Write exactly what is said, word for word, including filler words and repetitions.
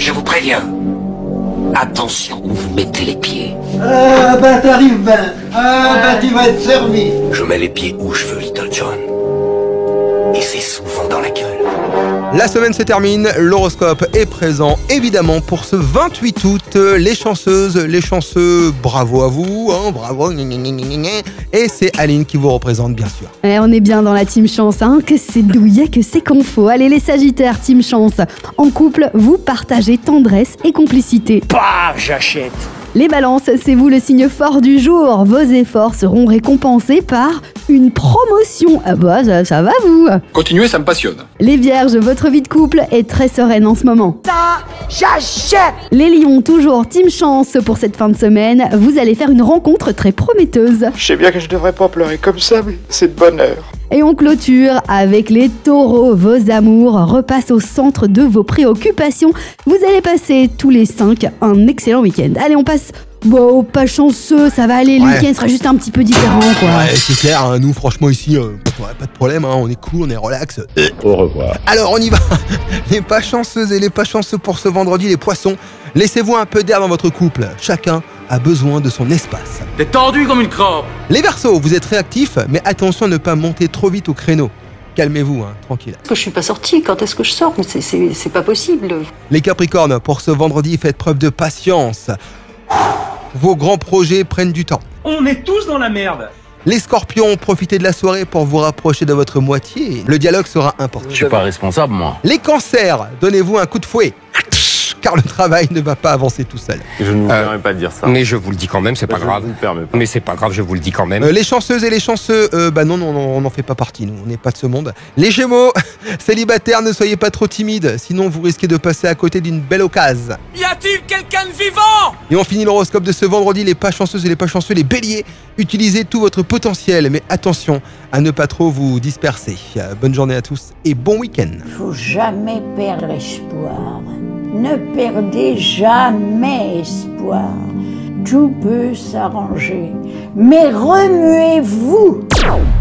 Je vous préviens. Attention où vous mettez les pieds. Ah bah t'arrives ben. Ah bah tu vas être servi. Je mets les pieds où je veux, Little John. Et c'est souvent dans la gueule. La semaine se termine, l'horoscope est présent évidemment pour ce vingt-huit août. Les chanceuses, les chanceux, bravo à vous, hein, bravo. Et c'est Aline qui vous représente bien sûr. Ouais, on est bien dans la team chance, hein, que c'est douillet, que c'est qu'on faut. Allez les sagittaires, team chance. En couple, vous partagez tendresse et complicité. Paf, j'achète. Les balances, c'est vous le signe fort du jour. Vos efforts seront récompensés par une promotion. Ah bah ça, ça va vous. Continuez, ça me passionne. Les vierges, votre vie de couple est très sereine en ce moment. Ça, j'achète. Les lions, toujours team chance pour cette fin de semaine. Vous allez faire une rencontre très prometteuse. Je sais bien que je devrais pas pleurer comme ça, mais c'est de bonne heure. Et on clôture avec les taureaux. Vos amours repassent au centre de vos préoccupations. Vous allez passer tous les cinq un excellent week-end. Allez, on passe bon, pas chanceux, ça va aller. Le Ouais. week-end sera juste un petit peu différent, quoi. Ouais, c'est clair, hein, nous franchement ici, euh, ouais, pas de problème, hein, on est cool, on est relax. Au revoir. Alors on y va. Les pas chanceuses et les pas chanceux pour ce vendredi, les poissons. Laissez-vous un peu d'air dans votre couple. Chacun a besoin de son espace. T'es tendu comme une crampe. Les Verseaux, vous êtes réactifs, mais attention à ne pas monter trop vite au créneau. Calmez-vous, hein, tranquille. que je suis pas sortie, quand est-ce que je sors? Mais c'est, c'est, c'est pas possible. Les Capricornes, pour ce vendredi, faites preuve de patience. Vos grands projets prennent du temps. On est tous dans la merde. Les Scorpions, profitez de la soirée pour vous rapprocher de votre moitié. Le dialogue sera important. Je suis pas responsable, moi. Les Cancers, donnez-vous un coup de fouet. Car le travail ne va pas avancer tout seul. Je ne vous Euh, permets pas de dire ça. Mais je vous le dis quand même, c'est pas Je grave. ne vous le permets pas. Mais c'est pas grave, je vous le dis quand même. Euh, les chanceuses et les chanceux, euh, bah non, non, non, on n'en fait pas partie, nous, on n'est pas de ce monde. Les Gémeaux, célibataires, ne soyez pas trop timides, sinon vous risquez de passer à côté d'une belle occasion. Y a-t-il quelqu'un de vivant? Et on finit l'horoscope de ce vendredi, les pas chanceuses et les pas chanceux, les béliers, utilisez tout votre potentiel, mais attention à ne pas trop vous disperser. Euh, bonne journée à tous et bon week-end. Faut jamais perdre espoir. Ne perdez jamais espoir. Tout peut s'arranger. Mais remuez-vous.